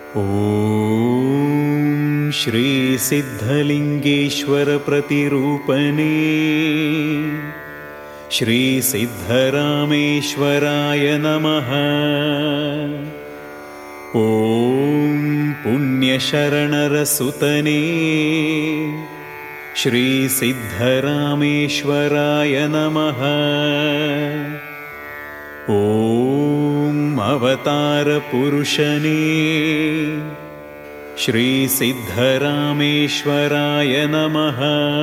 ॐ श्री सिद्धलिंगेश्वर प्रतिरूपणे श्री सिद्धरामेश्वराय नमः। ॐ पुण्यशरणरसुतने श्री सिद्धरामेश्वराय नमः। ॐ अवतारपुरुषने श्री सिद्धरामेश्वराय नमः।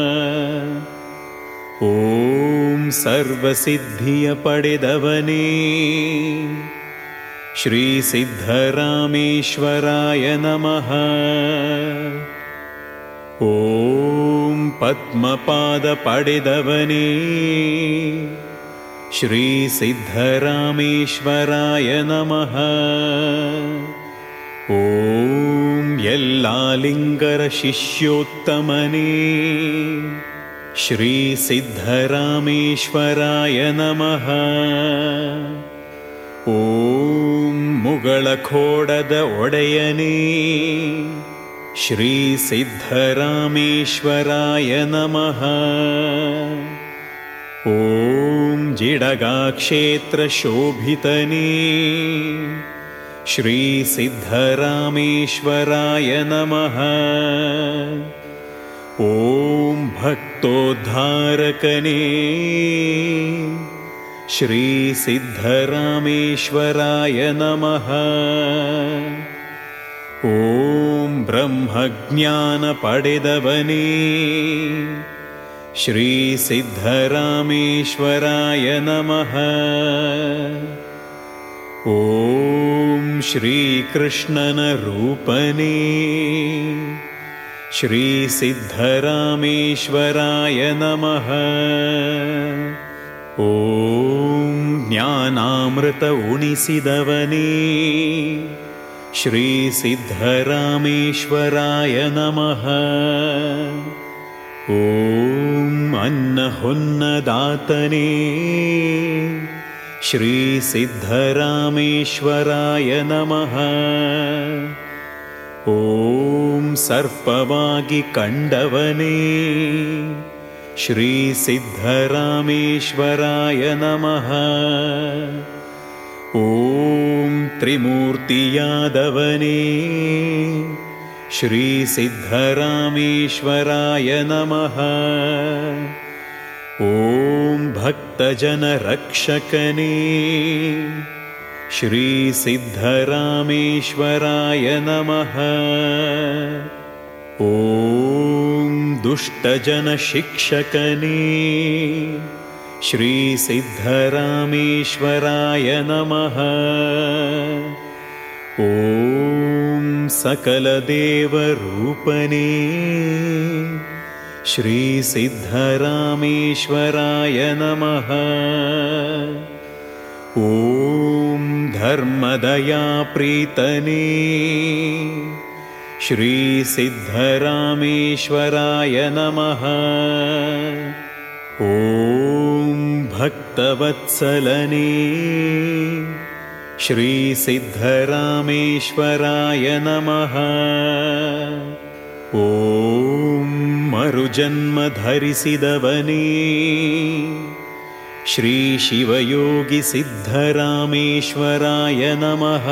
ॐ सर्वसिद्धिय पडेदवने श्री सिद्धरामेश्वराय नमः। ॐ पद्मपाद पडेदवने श्री सिद्धरामेश्वराय नमः। ॐ यल्लालिंगर शिष्योत्तमने श्री सिद्धरामेश्वराय नमः। ॐ मुगळखोडद ओडेयने श्री सिद्धरामेश्वराय नमः। ॐ जिडगाक्षेत्र शोभितने श्री सिद्धरामेश्वराय नमः। ॐ भक्तोद्धारकने श्री सिद्धरामेश्वराय नमः। ॐ ब्रह्मज्ञान पडेदवने श्री सिद्धरामेश्वराय नमः। ॐ श्रीकृष्णन रूपने श्री सिद्धरामेश्वराय नमः। ॐ ज्ञानामृत उणिसिदवने श्री सिद्धरामेश्वराय नमः। ॐ अन्नहुन्नदातने श्री सिद्धरामेश्वराय नमः। ॐ सर्पवागिकण्डवने श्री सिद्धरामेश्वराय नमः। ॐ त्रिमूर्तियादवने श्री सिद्धरामेश्वराय नमः। ॐ भक्तजनरक्षकने श्री सिद्धरामेश्वराय नमः। ॐ दुष्टजनशिक्षकने श्री सिद्धरामेश्वराय नमः। ॐ सकलदेवरूपने श्री सिद्धरामेश्वराय नमः। ॐ धर्मदयाप्रीतने श्री सिद्धरामेश्वराय नमः। ॐ भक्तवत्सलने श्री सिद्धरामेश्वराय नमः। ॐ मरुजन्मधरिसिदवने श्री शिवयोगी सिद्धरामेश्वराय नमः।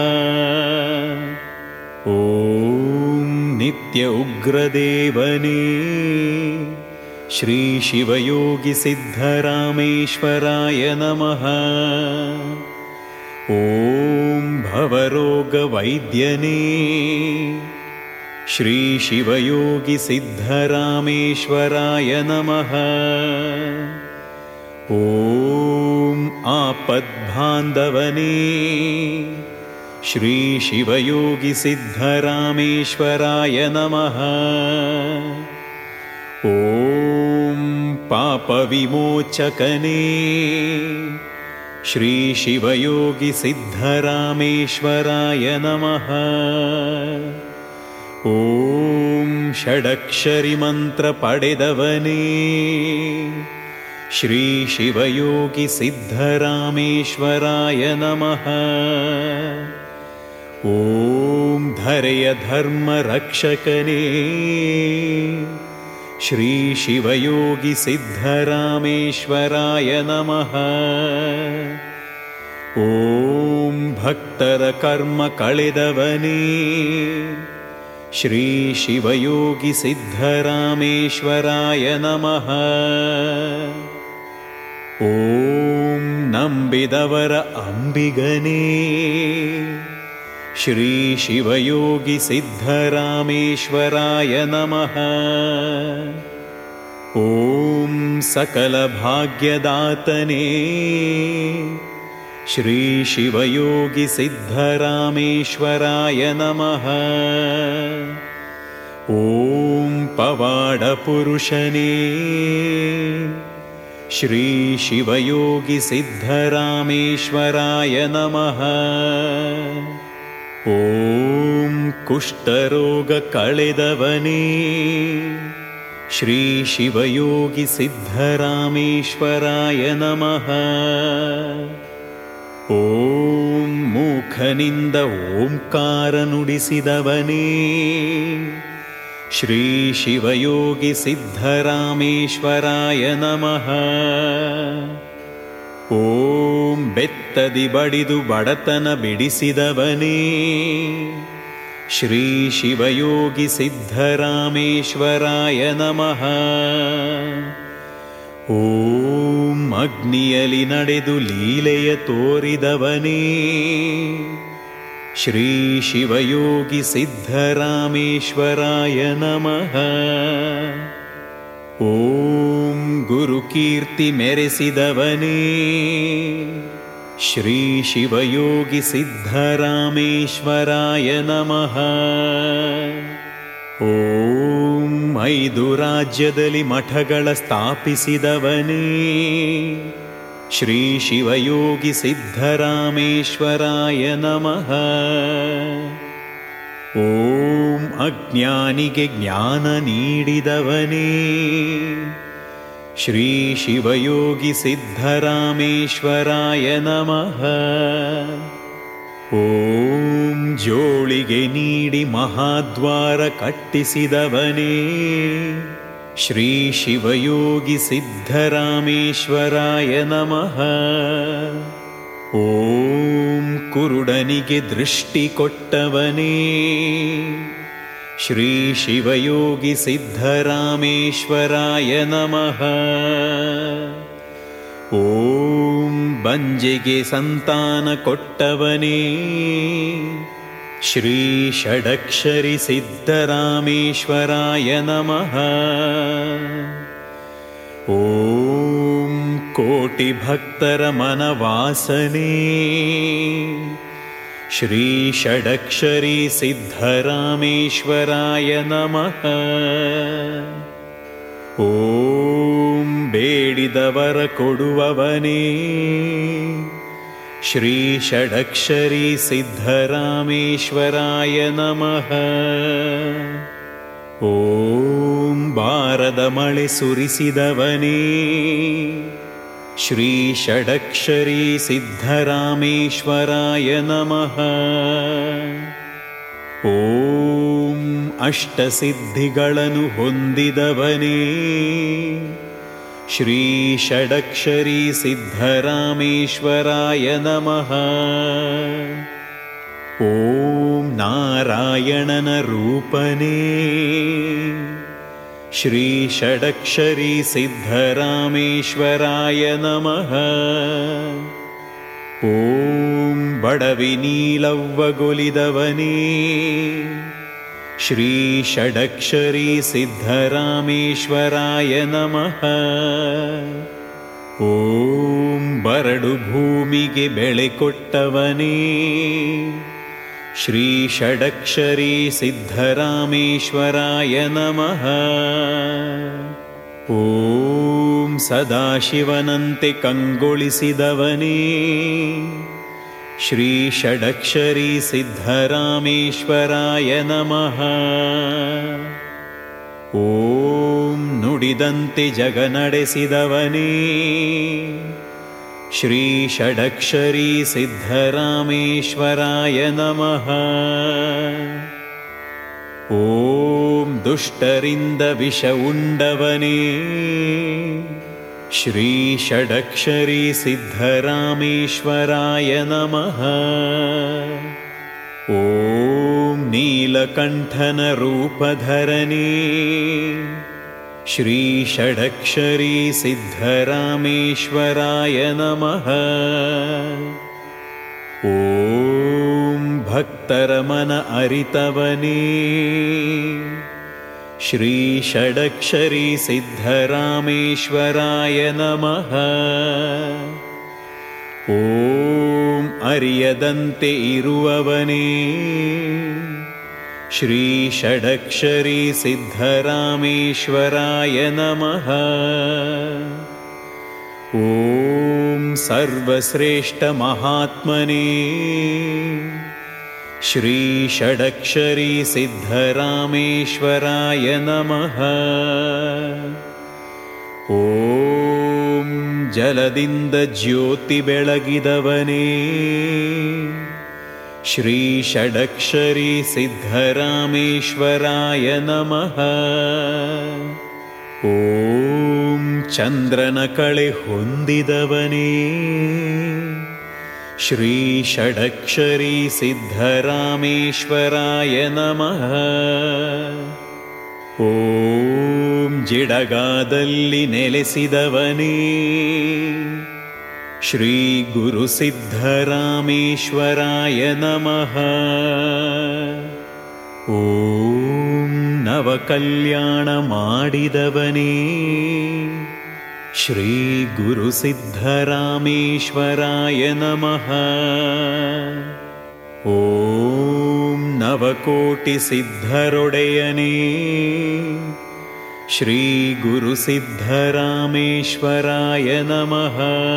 ॐ नित्य उग्रदेवने श्री शिवयोगी सिद्धरामेश्वराय नमः। ॐ भवरोगवैद्यने श्री शिवयोगी सिद्धरामेश्वराय नमः। ॐ आपद्बान्धवने श्री शिवयोगी सिद्धरामेश्वराय नमः। ॐ पापविमोचकने श्री शिवयोगी सिद्धरामेश्वराय नमः। ॐ षडक्षरी मंत्र पडेदवने श्री शिवयोगी सिद्धरामेश्वराय नमः। ಓಂ ಧರೆಯ ಧರ್ಮ ರಕ್ಷಕನೇ ಶ್ರೀ ಶಿವಯೋಗಿ ಸಿದ್ಧರಾಮೇಶ್ವರಾಯ ನಮಃ. ಓಂ ಭಕ್ತರ ಕರ್ಮ ಕಳೆದವನೇ ಶ್ರೀ ಶಿವಯೋಗಿ ಸಿದ್ಧರಾಮೇಶ್ವರಾಯ ನಮಃ. ಓಂ ನಂಬಿದವರ ಅಂಬಿಗನೇ ಶ್ರೀ ಶಿವಯೋಗಿ ಸಿದ್ಧರಾಮೇಶ್ವರಾಯ ನಮಃ. ಓಂ ಸಕಲ ಭಾಗ್ಯದಾತನೇ ಶ್ರೀ ಶಿವಯೋಗಿ ಸಿದ್ಧರಾಮೇಶ್ವರಾಯ ನಮಃ. ಓಂ ಪವಾಡ ಪುರುಷನೇ ಶ್ರೀ ಶಿವಯೋಗಿ ಸಿದ್ಧರಾಮೇಶ್ವರಾಯ ನಮಃ. ಓಂ ಕುಷ್ಠರೋಗ ಕಳೆದವನೇ ಶ್ರೀ ಶಿವಯೋಗಿ ಸಿದ್ಧರಾಮೇಶ್ವರಾಯ ನಮಃ. ಓಂ ಮೂಖನಿಂದ ಓಂಕಾರ ನುಡಿಸಿದವನೇ ಶ್ರೀ ಶಿವಯೋಗಿ ಸಿದ್ಧರಾಮೇಶ್ವರಾಯ ನಮಃ. ಓಂ ಬೆತ್ತದಿ ಬಡಿದು ಬಡತನ ಬಿಡಿಸಿದವನೇ ಶ್ರೀ ಶಿವಯೋಗಿ ಸಿದ್ಧರಾಮೇಶ್ವರಾಯ ನಮಃ. ಓಂ ಅಗ್ನಿಯಲಿ ನಡೆದು ಲೀಲೆಯ ತೋರಿದವನೇ ಶ್ರೀ ಶಿವಯೋಗಿ ಸಿದ್ಧರಾಮೇಶ್ವರಾಯ ನಮಃ. ಓಂ ಗುರುಕೀರ್ತಿ ಮೆರೆಸಿದವನೇ ಶ್ರೀ ಶಿವಯೋಗಿ ಸಿದ್ಧರಾಮೇಶ್ವರಾಯ ನಮಃ. ಓಂ 5 ರಾಜ್ಯದಲ್ಲಿ ಮಠಗಳ ಸ್ಥಾಪಿಸಿದವನೇ ಶ್ರೀ ಶಿವಯೋಗಿ ಸಿದ್ಧರಾಮೇಶ್ವರಾಯ ನಮಃ. ಓಂ ಅಜ್ಞಾನಿಗೆ ಜ್ಞಾನ ನೀಡಿದವನೇ ಶ್ರೀ ಶಿವಯೋಗಿ ಸಿದ್ಧರಾಮೇಶ್ವರಾಯ ನಮಃ. ಓಂ ಜೋಳಿಗೆ ನೀಡಿ ಮಹಾದ್ವಾರ ಕಟ್ಟಿಸಿದವನೇ ಶ್ರೀ ಶಿವಯೋಗಿ ಸಿದ್ಧರಾಮೇಶ್ವರಾಯ ನಮಃ. ಓಂ ಕುರುಡನಿಗೆ ದೃಷ್ಟಿ ಕೊಟ್ಟವನೇ ಶ್ರೀ ಶಿವಯೋಗಿ ಸಿದ್ಧರಾಮೇಶ್ವರಾಯ ನಮಃ. ಓಂ ಬಂಜೆಗೆ ಸಂತಾನ ಕೊಟ್ಟವನೇ ಶ್ರೀ ಷಡಕ್ಷರಿ ಸಿದ್ಧರಾಮೇಶ್ವರಾಯ ನಮಃ. ಓಂ ಕೋಟಿ ಭಕ್ತರ ಮನವಾಸನೆ ಶ್ರೀ ಷಡಕ್ಷರಿ ಸಿದ್ಧರಾಮೇಶ್ವರಾಯ ನಮಃ. ಓಂ ಬೇಡಿದವರ ಕೊಡುವವನೇ ಶ್ರೀ ಷಡಕ್ಷರಿ ಸಿದ್ಧರಾಮೇಶ್ವರಾಯ ನಮಃ. ಓಂ ಬಾರದ ಮಳೆ ಸುರಿಸಿದವನೇ ಶ್ರೀ ಷಡಕ್ಷರಿ ಸಿದ್ಧರಾಮೇಶ್ವರಾಯ ನಮಃ. ಓಂ ಅಷ್ಟಸಿದ್ಧಿಗಳನ್ನು ಹೊಂದಿದವನೇ ಶ್ರೀ ಷಡಕ್ಷರಿ ಸಿದ್ಧರಾಮೇಶ್ವರಾಯ ನಮಃ. ಓಂ ನಾರಾಯಣನ ರೂಪನೇ ಶ್ರೀ ಷಡಕ್ಷರಿ ಸಿದ್ಧರಾಮೇಶ್ವರಾಯ ನಮಃ. ಓಂ ಬಡವಿ ನೀಲವ್ವಗೊಲಿದವನೇ ಶ್ರೀ ಷಡಕ್ಷರಿ ಸಿದ್ಧರಾಮೇಶ್ವರಾಯ ನಮಃ. ಓಂ ಬರಡು ಭೂಮಿಗೆ ಬೆಳೆ ಕೊಟ್ಟವನೇ ಶ್ರೀ ಷಡಕ್ಷರಿ ಸಿದ್ಧರಾಮೇಶ್ವರಾಯ ನಮಃ. ಓಂ ಸದಾಶಿವನಂತೆ ಕಂಗೊಳಿಸಿದವನೇ ಶ್ರೀ ಷಡಕ್ಷರಿ ಸಿದ್ಧರಾಮೇಶ್ವರಾಯ ನಮಃ. ಓಂ ನುಡಿದಂತೆ ಜಗ ನಡೆಸಿದವನೇ श्रीषडक्षरी सिद्धरामेश्वराय नमः। ॐ दुष्टरिन्दविष उण्डवने श्रीषडक्षरी सिद्धरामेश्वराय नमः। ॐ नीलकण्ठनरूपधरने श्रीषडक्षरी सिद्धरामेश्वराय नमः। ॐ भक्तरमन अरितवने श्रीषडक्षरी सिद्धरामेश्वराय नमः। ॐ अर्यदन्ते इरुववने श्रीषडक्षरी सिद्धरामेश्वराय नमः। ॐ सर्वश्रेष्ठमहात्मने श्रीषडक्षरी सिद्धरामेश्वराय नमः। ॐ जलदिन्द ज्योति बेळगिदवने श्रीषडक्षरी सिद्धरामेश्वराय नमः। ॐ चन्द्रन कळे ಹೊಂದಿದವನೇ श्रीषडक्षरी सिद्धरामेश्वराय नमः। ॐ जिडगादल्लि नेलेसिदवನೇ श्रीगुरुसिद्धरामेश्वराय नमः। ॐ नवकल्याण माडिदवने श्रीगुरुसिद्धरामेश्वराय नमः। ॐ नवकोटिसिद्धरोडेयने श्रीगुरुसिद्धरामेश्वराय नमः।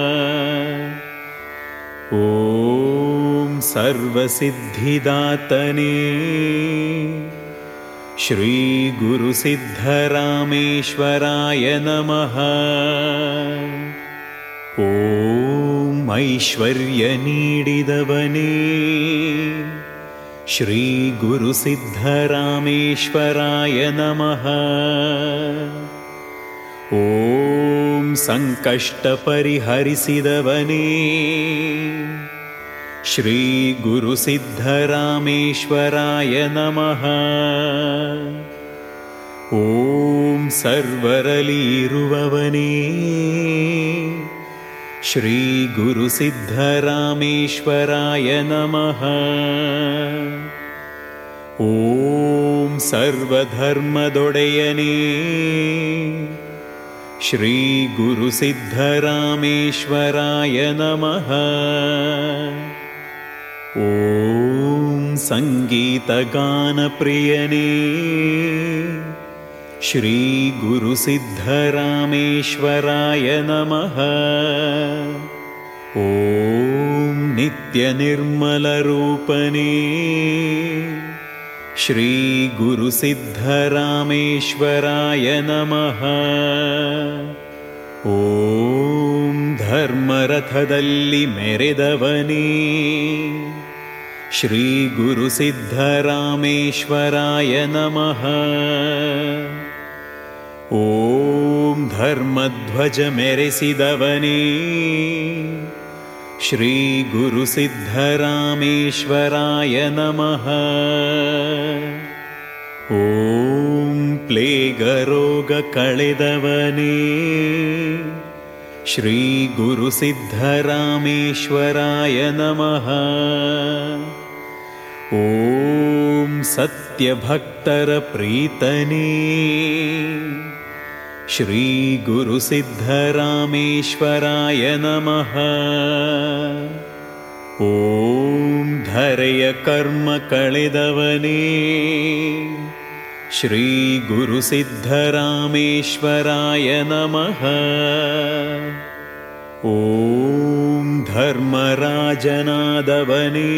ॐ सर्वसिद्धिदातने श्रीगुरुसिद्धरामेश्वराय नमः। ॐ ऐश्वर्यनीडिदवने श्रीगुरुसिद्धरामेश्वराय नमः। ॐ संकष्टपरिहरिसिदवने श्रीगुरुसिद्धरामेश्वराय नमः। ॐ सर्वरलिरुववने श्रीगुरुसिद्धरामेश्वराय नमः। ॐ सर्वधर्मदोडेयने श्रीगुरुसिद्धरामेश्वराय नमः। ॐ सङ्गीतगानप्रियने श्रीगुरुसिद्धरामेश्वराय नमः। ॐ नित्यनिर्मलरूपने श्रीगुरुसिद्धरामेश्वराय नमः। ॐ धर्मरथदल्लि मेरेदवने श्रीगुरुसिद्धरामेश्वराय नमः। ॐ धर्मध्वज मेरेसिदवने श्रीगुरुसिद्धरामेश्वराय नमः। ॐ प्लेगरोग कळेदवने श्रीगुरुसिद्धरामेश्वराय नमः। ॐ सत्यभक्तर प्रीतने श्रीगुरुसिद्धरामेश्वराय नमः। ॐ धरय कर्म कळेदवने श्रीगुरुसिद्धरामेश्वराय नमः। ॐ धर्मराजनादवने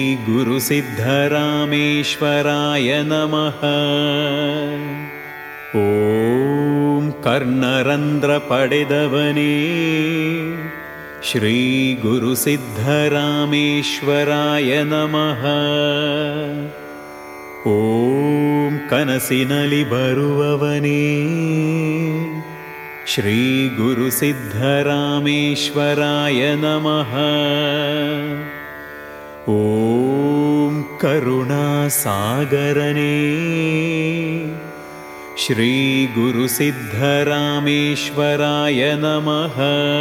श्रीगुरुसिद्धरामेश्वराय नमः। ॐ कर्णरन्ध्रपडेदवने श्री गुरुसिद्धरामेश्वराय नमः। ॐ कनसिनलि बरुववने श्री गुरुसिद्धरामेश्वराय नमः। ॐ करुणासागरने श्री गुरुसिद्धरामेश्वराय नमः।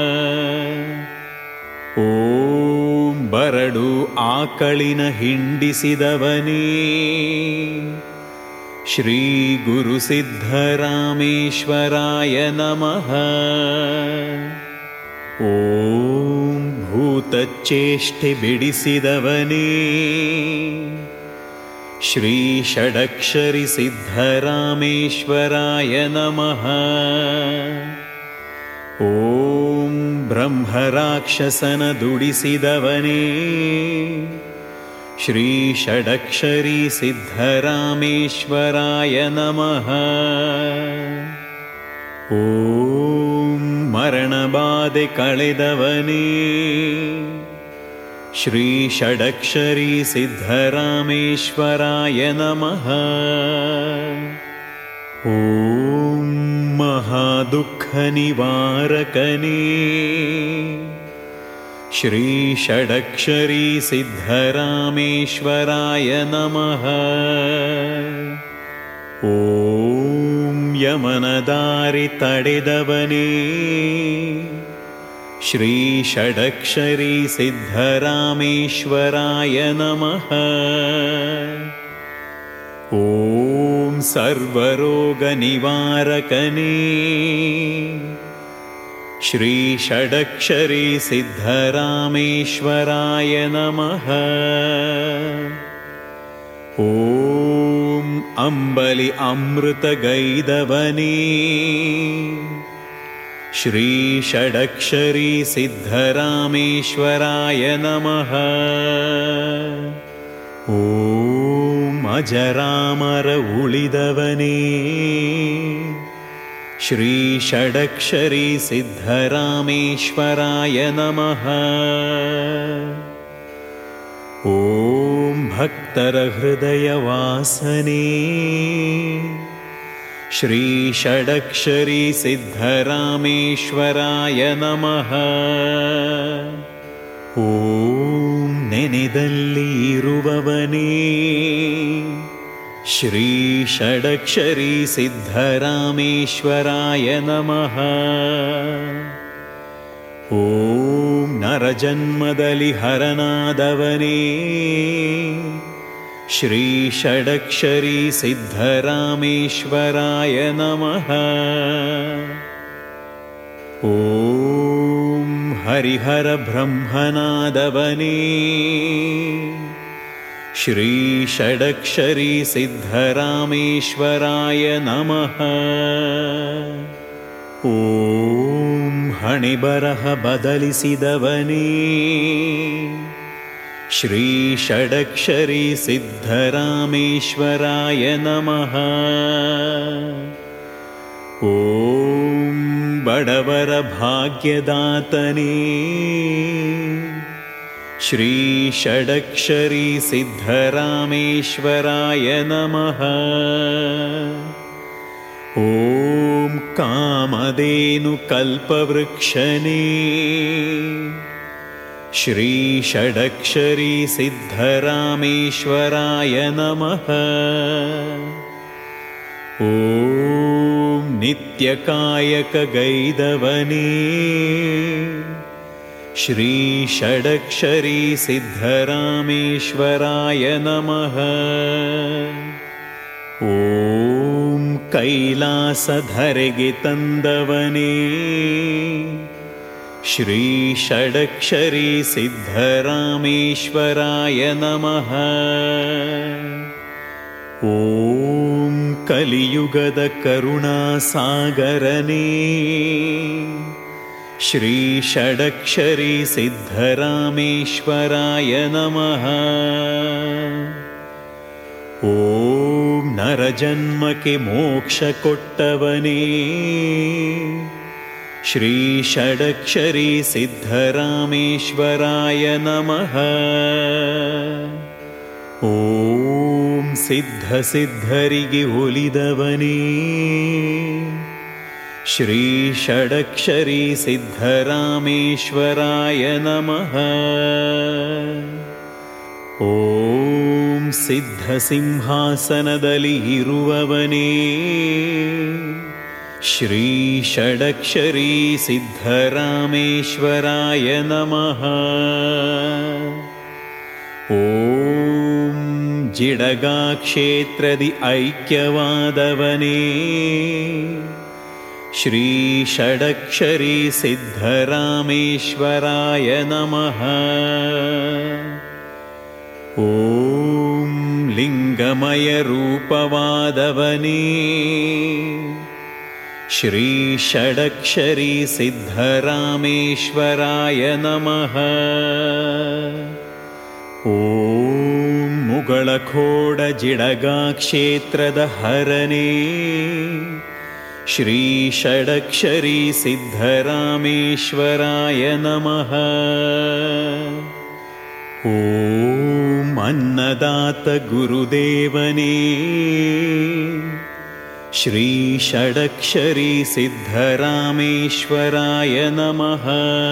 ॐ बरडु आकळिन हिंडिसिदवने श्री गुरुसिद्धरामेश्वराय नमः। ॐ भूतचेष्टे बिडिसिदवने श्री षडक्षरि सिद्धरामेश्वराय नमः। ॐ ब्रह्मराक्षसन दुडिसिदवने श्री षडक्षरी सिद्धरामेश्वराय नमः। ॐ मरणबाधे कळेदवने श्री षडक्षरी सिद्धरामेश्वराय नमः। ॐ महादुःखनिवारकने श्री षडक्षरी सिद्धरामेश्वराय नमः। ॐ यमनदारि तडेदवने श्री षडक्षरी सिद्धरामेश्वराय नमः। ॐ सर्वरोगनिवारकने श्री षडक्षरी सिद्धरामेश्वराय नमः। ॐ अंबलि अमृतगैदवने श्री षडक्षरी सिद्धरामेश्वराय नमः। ॐ अजरामर उळिदवने श्री षडक्षरी सिद्धरामेश्वराय नमः। ॐ भक्तर हृदयवासने श्री षडक्षरी सिद्धरामेश्वराय नमः। ॐ नेनेदल्लि इरुववने श्री षडक्षरी सिद्धरामेश्वराय नमः। ॐ नरजन्मदलि हरनादवने श्री षडक्षरी सिद्धरामेश्वराय नमः। ॐ हरिहर ब्रह्मनादवने श्री षडक्षरी सिद्धरामेश्वराय नमः। ॐ हणिबरह बदलिसिदवने श्री षडक्षरी सिद्धरामेश्वराय नमः। ॐ बडवर भाग्यदातने श्री षडक्षरी सिद्धरामेश्वराय नमः। ॐ कामधेनु कल्पवृक्षने श्री षडक्षरी सिद्धरामेश्वराय नमः। ॐ नित्यकायक गैदवने श्री षडक्षरी सिद्धरामेश्वराय नमः। ॐ कैलासधरगे तंदवने श्री षडक्षरी सिद्धरामेश्वराय नमः। ॐ कलियुगद करुणासागरने श्री षडक्षरी सिद्धरामेश्वराय नमः। ॐ ನರಜನ್ಮಕ್ಕೆ ಮೋಕ್ಷ ಕೊಟ್ಟವನೇ ಶ್ರೀ ಷಡಕ್ಷರಿ ಸಿದ್ಧರಾಮೇಶ್ವರಾಯ ನಮಃ. ಓಂ ಸಿದ್ಧ ಸಿದ್ಧರಿಗೆ ಒಲಿದವನೇ ಶ್ರೀ ಷಡಕ್ಷರಿ ಸಿದ್ಧರಾಮೇಶ್ವರಾಯ ನಮಃ. ಓಂ ಸಿದ್ಧ ಸಿಂಹಾಸನದಲ್ಲಿ ಇರುವವನೇ ಶ್ರೀ ಷಡಕ್ಷರಿ ಸಿದ್ಧರಾಮೇಶ್ವರಾಯ ನಮಃ. ಓಂ ಜಿಡಗಾ ಕ್ಷೇತ್ರದಿ ಐಕ್ಯವಾದವನೇ ಶ್ರೀ ಷಡಕ್ಷರಿ ಸಿದ್ಧರಾಮೇಶ್ವರಾಯ ನಮಃ. ಓಂ ಲಿಂಗಮಯ ರೂಪವಾದವನೇ ಶ್ರೀ ಷಡಕ್ಷರಿ ಸಿದ್ಧರಾಮೇಶ್ವರಾಯ ನಮಃ. ಓಂ ಮುಗಳಖೋಡ ಜಿಡಗಾ ಕ್ಷೇತ್ರದ ಹರನೇ ಶ್ರೀ ಷಡಕ್ಷರಿ ಸಿದ್ಧರಾಮೇಶ್ವರಾಯ ನಮಃ. ಓಂ ಅನ್ನದಾತ ಗುರುದೇವನೇ ಶ್ರೀ ಷಡಕ್ಷರಿ ಸಿದ್ಧರಾಮೇಶ್ವರಾಯ ನಮಃ.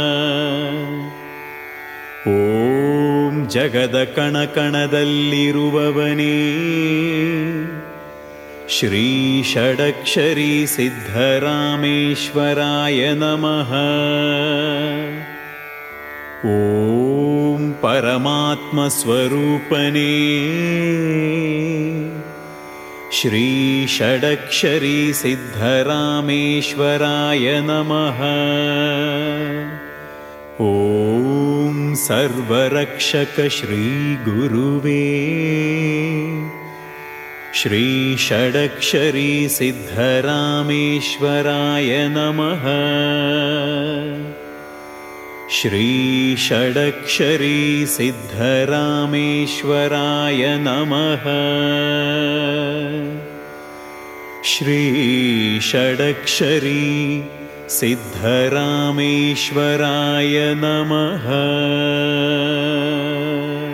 ಓಂ ಜಗದ ಕಣಕಣದಲ್ಲಿರುವವನೇ ಶ್ರೀ ಷಡಕ್ಷರಿ ಸಿದ್ಧರಾಮೇಶ್ವರಾಯ ನಮಃ. ಓಂ ಪರಮಾತ್ಮ ಸ್ವರೂಪನೇ ಶ್ರೀ ಷಡಕ್ಷರಿ ಸಿದ್ಧರಾಮೇಶ್ವರಾಯ ನಮಃ. ಓಂ ಸರ್ವರಕ್ಷಕ ಶ್ರೀ ಗುರುವೇ ಶ್ರೀ ಷಡಕ್ಷರಿ ಸಿದ್ಧರಾಮೇಶ್ವರಾಯ ನಮಃ. ಶ್ರೀ ಷಡಕ್ಷರಿ ಸಿದ್ಧರಾಮೇಶ್ವರಾಯ ನಮಃ. ಶ್ರೀ ಷಡಕ್ಷರಿ ಸಿದ್ಧರಾಮೇಶ್ವರಾಯ ನಮಃ.